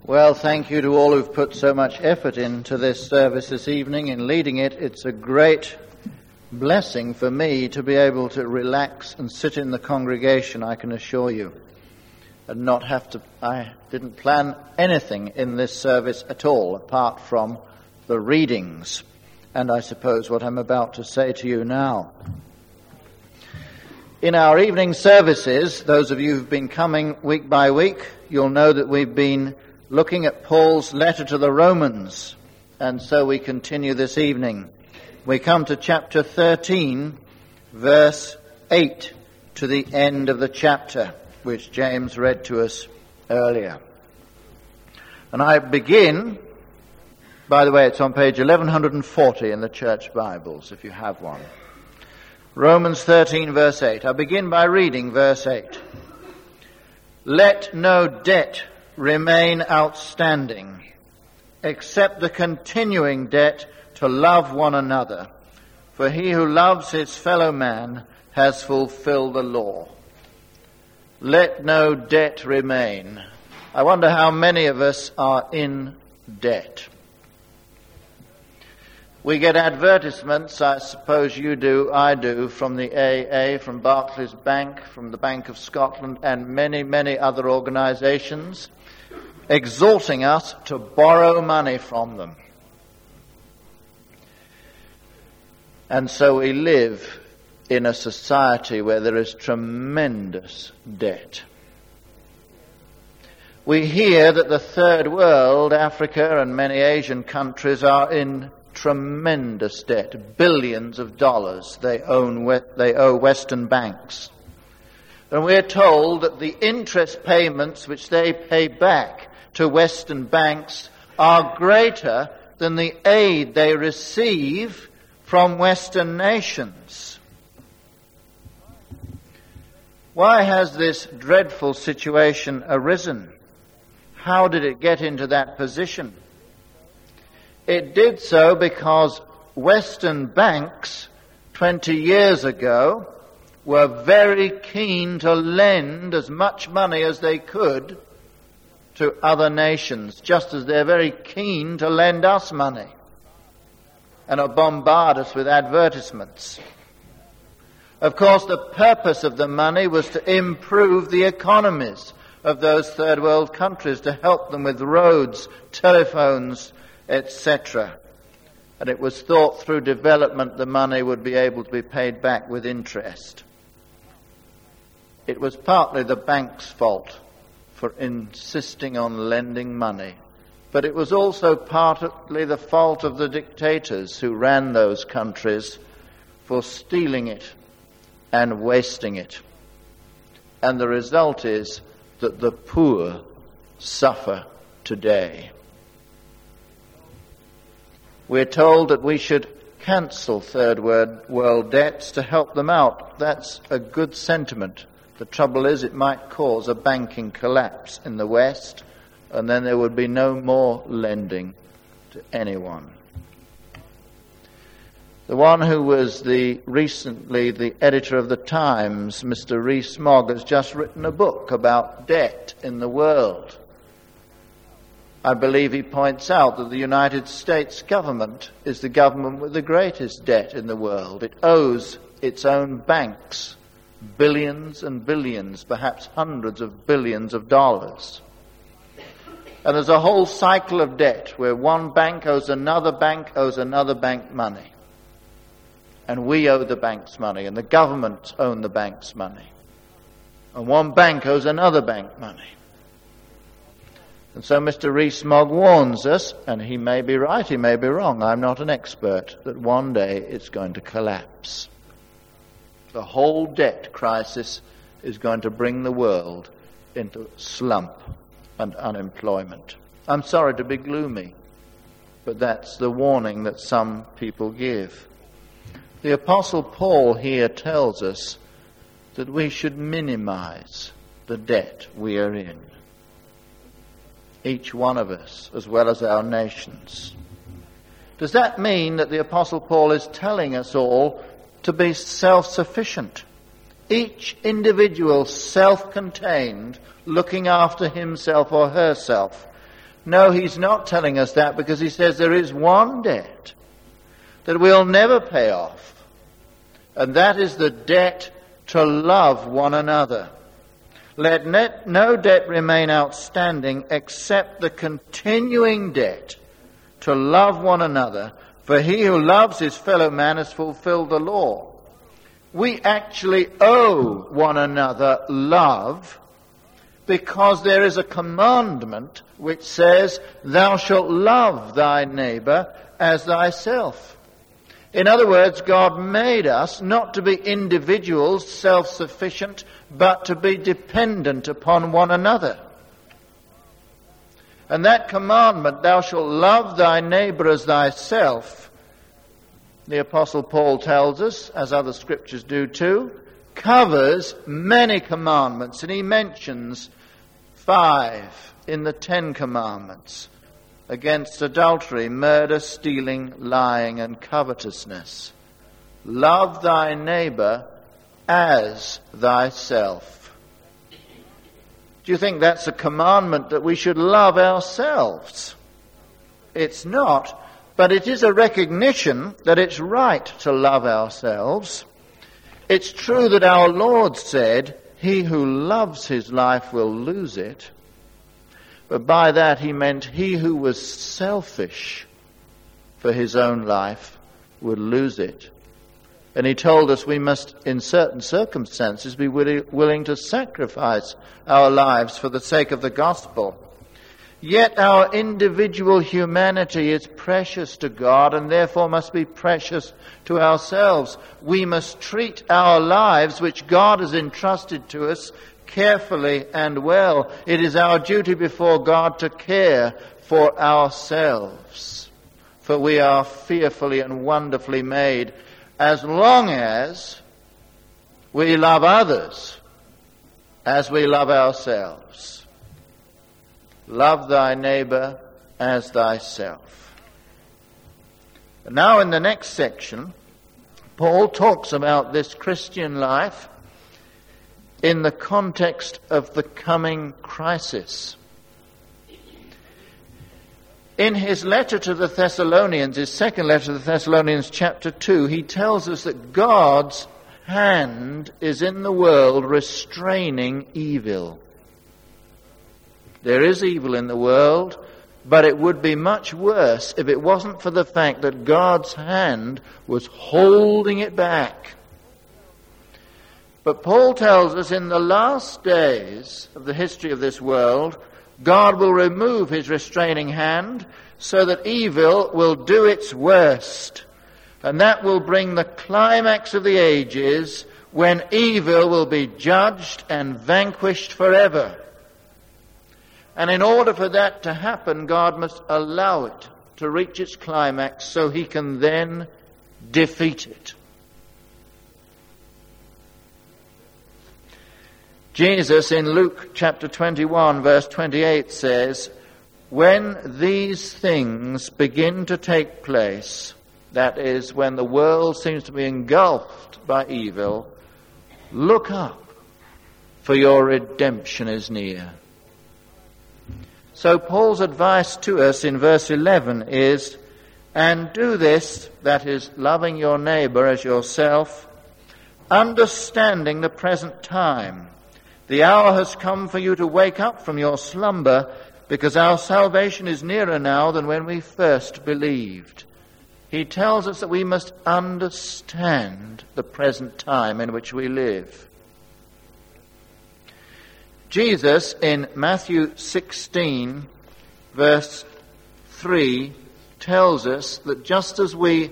Well, thank you to all who've put so much effort into this service this evening in leading it. It's a great blessing for me to be able to relax and sit in the congregation, I can assure you, and not have to. I didn't plan anything in this service at all apart from the readings and I suppose what I'm about to say to you now. In our evening services, those of you who've been coming week by week, you'll know that we've been looking at Paul's letter to the Romans, and so we continue this evening. We come to chapter 13, verse 8, to the end of the chapter, which James read to us earlier. And I begin, by the way, it's on page 1140 in the church Bibles, if you have one. Romans 13, verse 8. I begin by reading verse 8. Let no debt remain outstanding, except the continuing debt to love one another. For he who loves his fellow man has fulfilled the law. Let no debt remain. I wonder how many of us are in debt. We get advertisements, I suppose you do, I do, from the AA, from Barclays Bank, from the Bank of Scotland, and many, many other organisations, exhorting us to borrow money from them. And so we live in a society where there is tremendous debt. We hear that the third world, Africa and many Asian countries, are in tremendous debt, billions of dollars they owe Western banks. And we're told that the interest payments which they pay back to Western banks are greater than the aid they receive from Western nations. Why has this dreadful situation arisen? How did it get into that position? It did so because Western banks 20 years ago were very keen to lend as much money as they could to other nations, just as they're very keen to lend us money and to bombard us with advertisements. Of course, the purpose of the money was to improve the economies of those third world countries, to help them with roads, telephones, etc. And it was thought through development the money would be able to be paid back with interest. It was partly the bank's fault for insisting on lending money, but it was also partly the fault of the dictators who ran those countries for stealing it and wasting it. And the result is that the poor suffer today. We're told that we should cancel third world debts to help them out. That's a good sentiment. The trouble is it might cause a banking collapse in the West, and then there would be no more lending to anyone. The one who was recently the editor of the Times, Mr. Rees-Mogg, has just written a book about debt in the world. I believe he points out that the United States government is the government with the greatest debt in the world. It owes its own banks billions and billions, perhaps hundreds of billions of dollars. And there's a whole cycle of debt where one bank owes another bank money. And we owe the banks money, and the governments own the banks money. And one bank owes another bank money. And so Mr. Rees-Mogg warns us, and he may be right, he may be wrong, I'm not an expert, that one day it's going to collapse. The whole debt crisis is going to bring the world into slump and unemployment. I'm sorry to be gloomy, but that's the warning that some people give. The Apostle Paul here tells us that we should minimize the debt we are in. Each one of us, as well as our nations. Does that mean that the Apostle Paul is telling us all to be self-sufficient? Each individual self-contained, looking after himself or herself. No, he's not telling us that, because he says there is one debt that we'll never pay off, and that is the debt to love one another. Let no debt remain outstanding except the continuing debt to love one another, for he who loves his fellow man has fulfilled the law. We actually owe one another love, because there is a commandment which says, "Thou shalt love thy neighbor as thyself." In other words, God made us not to be individuals, self-sufficient, but to be dependent upon one another. And that commandment, "Thou shalt love thy neighbor as thyself," the Apostle Paul tells us, as other scriptures do too, covers many commandments, and he mentions 5 in the 10 commandments against adultery, murder, stealing, lying, and covetousness. Love thy neighbor as thyself. Do you think that's a commandment that we should love ourselves? It's not, but it is a recognition that it's right to love ourselves. It's true that our Lord said, "He who loves his life will lose it." But by that he meant he who was selfish for his own life would lose it. And he told us we must, in certain circumstances, be willing to sacrifice our lives for the sake of the gospel. Yet our individual humanity is precious to God, and therefore must be precious to ourselves. We must treat our lives, which God has entrusted to us, carefully and well. It is our duty before God to care for ourselves, for we are fearfully and wonderfully made, as long as we love others as we love ourselves. Love thy neighbor as thyself. And now in the next section, Paul talks about this Christian life in the context of the coming crisis. In his letter to the Thessalonians, his second letter to the Thessalonians, chapter 2, he tells us that God's hand is in the world restraining evil. There is evil in the world, but it would be much worse if it wasn't for the fact that God's hand was holding it back. But Paul tells us in the last days of the history of this world, God will remove his restraining hand so that evil will do its worst. And that will bring the climax of the ages, when evil will be judged and vanquished forever. And in order for that to happen, God must allow it to reach its climax so he can then defeat it. Jesus in Luke chapter 21 verse 28 says, "When these things begin to take place," that is, when the world seems to be engulfed by evil, "look up, for your redemption is near." So Paul's advice to us in verse 11 is, "And do this," that is, loving your neighbor as yourself, "understanding the present time. The hour has come for you to wake up from your slumber, because our salvation is nearer now than when we first believed." He tells us that we must understand the present time in which we live. Jesus in Matthew 16 verse 3 tells us that just as we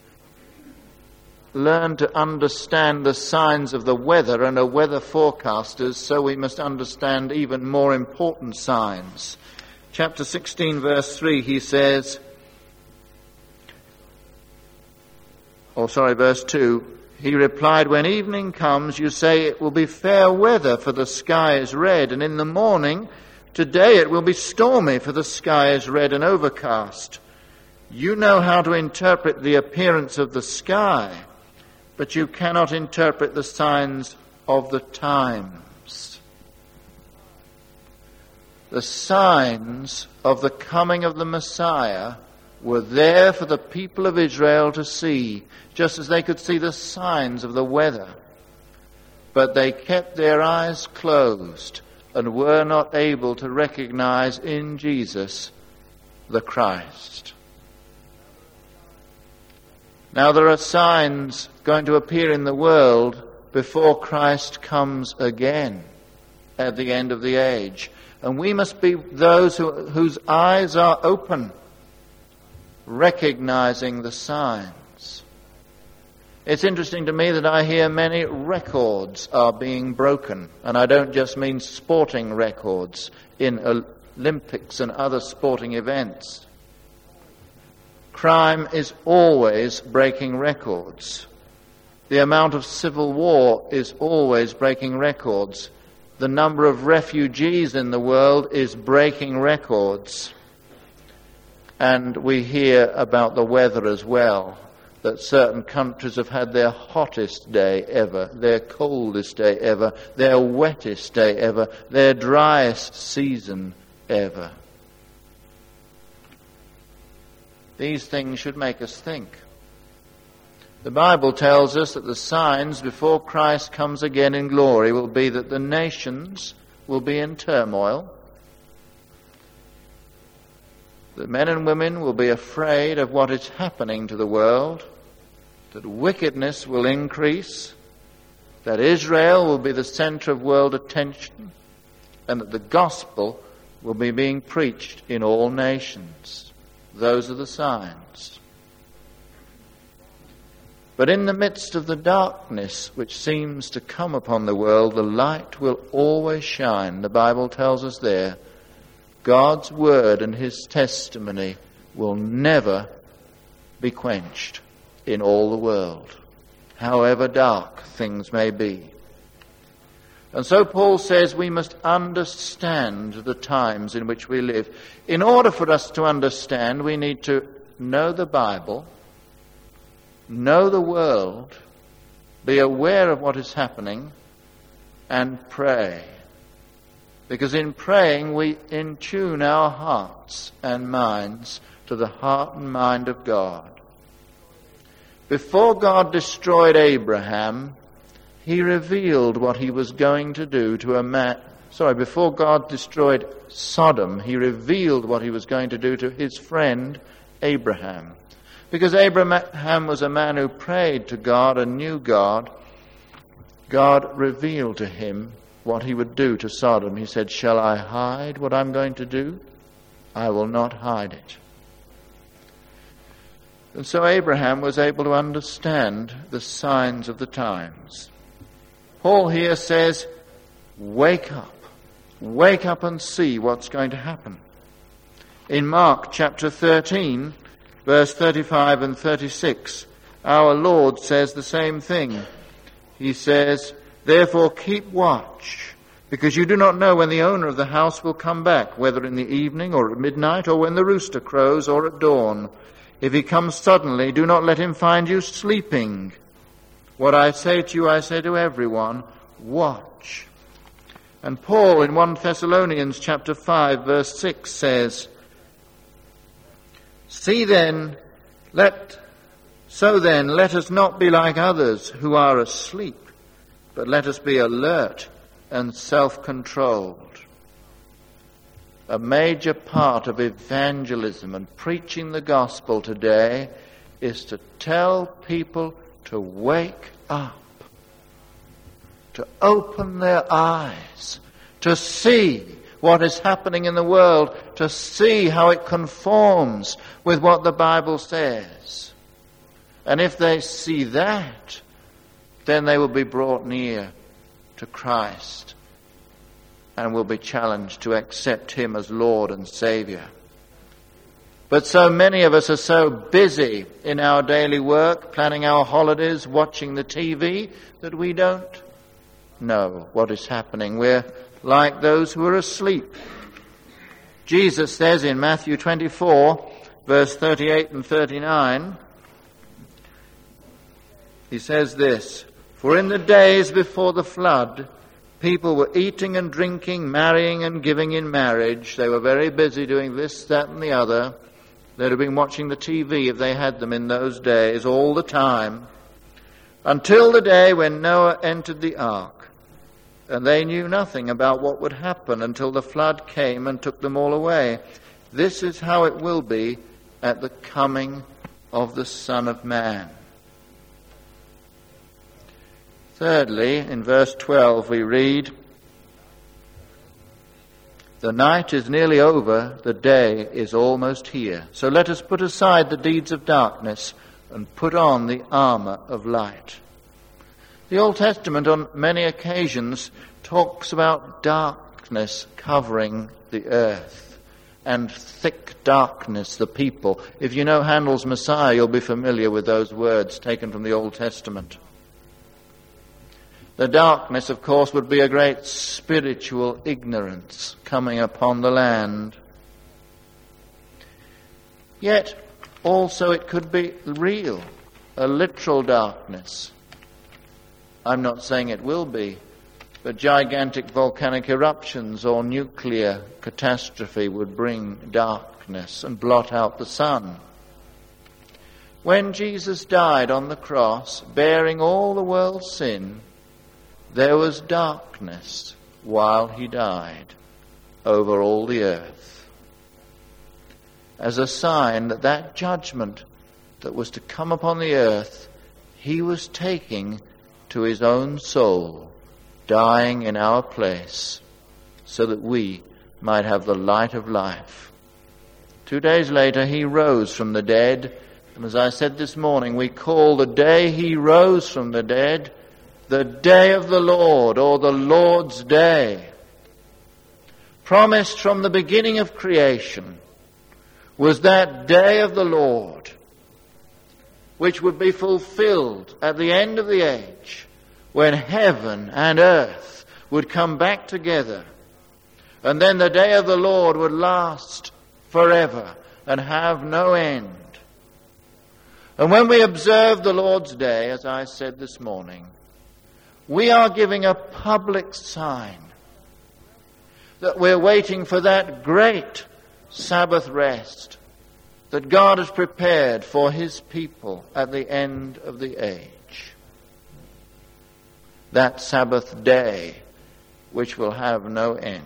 learn to understand the signs of the weather and are weather forecasters, so we must understand even more important signs. Chapter 16 verse 3, he says, verse 2, he replied, "When evening comes, you say it will be fair weather, for the sky is red, and in the morning, today it will be stormy, for the sky is red and overcast. You know how to interpret the appearance of the sky, but you cannot interpret the signs of the times." the signs of the coming of the Messiah were there for the people of Israel to see, just as they could see the signs of the weather. But they kept their eyes closed and were not able to recognize in Jesus the Christ. Now there are signs going to appear in the world before Christ comes again at the end of the age. And we must be those whose eyes are open, recognizing the signs. It's interesting to me that I hear many records are being broken. And I don't just mean sporting records in Olympics and other sporting events. Crime is always breaking records. The amount of civil war is always breaking records. The number of refugees in the world is breaking records. And we hear about the weather as well, that certain countries have had their hottest day ever, their coldest day ever, their wettest day ever, their driest season ever. These things should make us think. The Bible tells us that the signs before Christ comes again in glory will be that the nations will be in turmoil, that men and women will be afraid of what is happening to the world, that wickedness will increase, that Israel will be the center of world attention, and that the gospel will be being preached in all nations. Those are the signs. But in the midst of the darkness which seems to come upon the world, the light will always shine. The Bible tells us there, God's word and his testimony will never be quenched in all the world, however dark things may be. And so Paul says we must understand the times in which we live. In order for us to understand, we need to know the Bible, know the world, be aware of what is happening, and pray. Because in praying we intune our hearts and minds to the heart and mind of God. Before God destroyed Abraham, he revealed what he was going to do to a man. Before God destroyed Sodom, he revealed what he was going to do to his friend Abraham. Because Abraham was a man who prayed to God and knew God, God revealed to him what he would do to Sodom. He said, "Shall I hide what I'm going to do? I will not hide it." And so Abraham was able to understand the signs of the times. Paul here says, wake up and see what's going to happen. In Mark chapter 13, verse 35 and 36, our Lord says the same thing. He says, "Therefore keep watch, because you do not know when the owner of the house will come back, whether in the evening or at midnight or when the rooster crows or at dawn. If he comes suddenly, do not let him find you sleeping. What I say to you, I say to everyone, watch." And Paul in 1 Thessalonians chapter 5 verse 6 says, let us not be like others who are asleep, but let us be alert and self-controlled. A major part of evangelism and preaching the gospel today is to tell people to wake up, to open their eyes, to see what is happening in the world, to see how it conforms with what the Bible says. And if they see that, then they will be brought near to Christ and will be challenged to accept him as Lord and Saviour. But so many of us are so busy in our daily work, planning our holidays, watching the TV, that we don't know what is happening. We're like those who are asleep. Jesus says in Matthew 24, verse 38 and 39, he says this, "For in the days before the flood, People were eating and drinking, marrying and giving in marriage. They were very busy doing this, that, and the other. They'd have been watching the TV if they had them in those days all the time, until the day when Noah entered the ark. And they knew nothing about what would happen until the flood came and took them all away. This is how it will be at the coming of the Son of Man. Thirdly, in verse 12 we read, "The night is nearly over, the day is almost here. So let us put aside the deeds of darkness and put on the armor of light." The Old Testament on many occasions talks about darkness covering the earth and thick darkness the people. If you know Handel's Messiah, you'll be familiar with those words taken from the Old Testament. The darkness, of course, would be a great spiritual ignorance coming upon the land. Yet, also it could be real, a literal darkness. I'm not saying it will be, but gigantic volcanic eruptions or nuclear catastrophe would bring darkness and blot out the sun. When Jesus died on the cross, bearing all the world's sin, there was darkness while he died over all the earth, as a sign that that judgment that was to come upon the earth, he was taking to his own soul, dying in our place, so that we might have the light of life. 2 days later, he rose from the dead, and as I said this morning, we call the day he rose from the dead the day of the Lord, or the Lord's day. Promised from the beginning of creation was that day of the Lord, which would be fulfilled at the end of the age, when heaven and earth would come back together, and then the day of the Lord would last forever and have no end. And when we observe the Lord's day, as I said this morning, we are giving a public sign that we're waiting for that great Sabbath rest that God has prepared for his people at the end of the age. That Sabbath day which will have no end.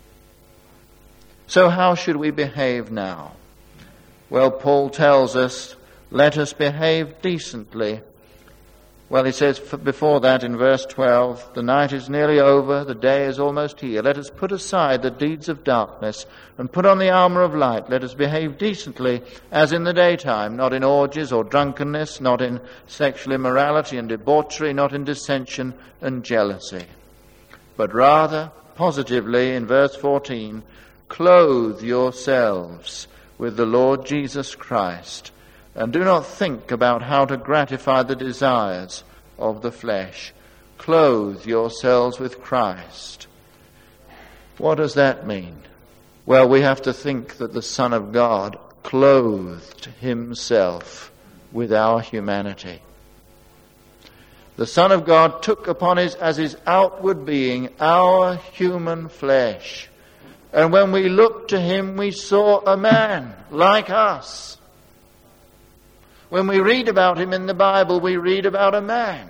So how should we behave now? Well, Paul tells us, let us behave decently. Well, he says before that in verse 12, the night is nearly over, the day is almost here. Let us put aside the deeds of darkness and put on the armor of light. Let us behave decently as in the daytime, not in orgies or drunkenness, not in sexual immorality and debauchery, not in dissension and jealousy. But rather, positively, in verse 14, clothe yourselves with the Lord Jesus Christ, and do not think about how to gratify the desires of the flesh. Clothe yourselves with Christ. What does that mean? Well, we have to think that the Son of God clothed himself with our humanity. The Son of God took upon as his outward being our human flesh. And when we looked to him, we saw a man like us. When we read about him in the Bible, we read about a man.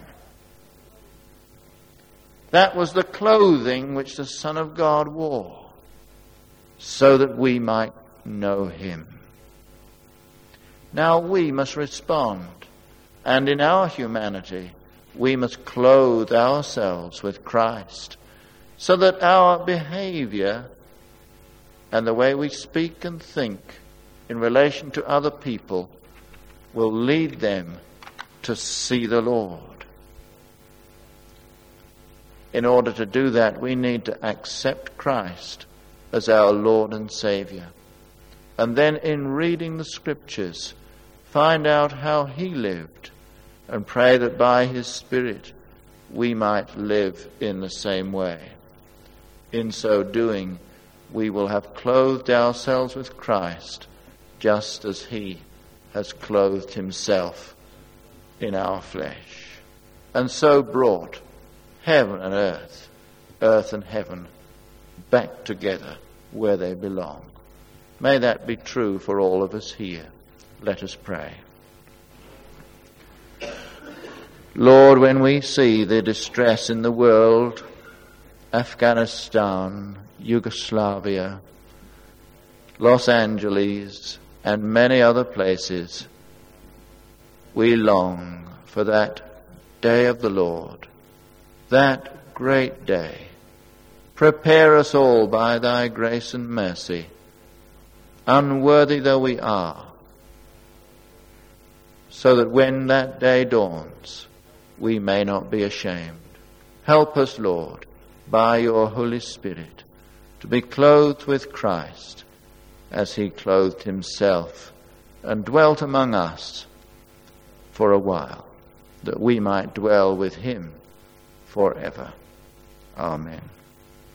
That was the clothing which the Son of God wore, so that we might know him. Now we must respond, and in our humanity, we must clothe ourselves with Christ, so that our behavior and the way we speak and think in relation to other people will lead them to see the Lord. In order to do that, we need to accept Christ as our Lord and Savior. And then in reading the Scriptures, find out how he lived and pray that by his Spirit we might live in the same way. In so doing, we will have clothed ourselves with Christ just as he has clothed himself in our flesh, and so brought heaven and earth earth and heaven back together where they belong. May that be true for all of us here. Let us pray. Lord, when we see the distress in the world, Afghanistan, Yugoslavia, Los Angeles, and many other places, we long for that day of the Lord, that great day. Prepare us all by thy grace and mercy, unworthy though we are, so that when that day dawns, we may not be ashamed. Help us, Lord, by your Holy Spirit, to be clothed with Christ as he clothed himself and dwelt among us for a while, that we might dwell with him forever. Amen.